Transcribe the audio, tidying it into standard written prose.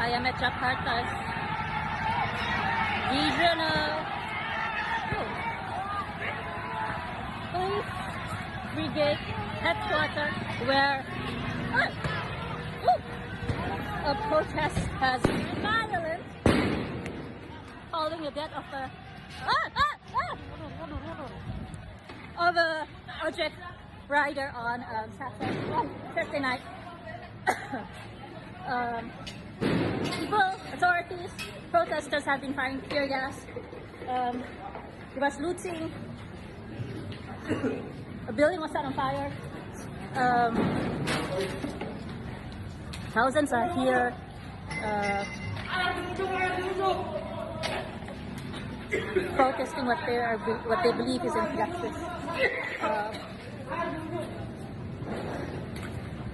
I am at Jakarta's regional police brigade headquarters, where a protest has been violent, following the death of a ojek rider on Saturday night. Authorities, protesters have been firing tear gas. There was looting. A building was set on fire. Thousands are here. Protesting what they believe is injustice.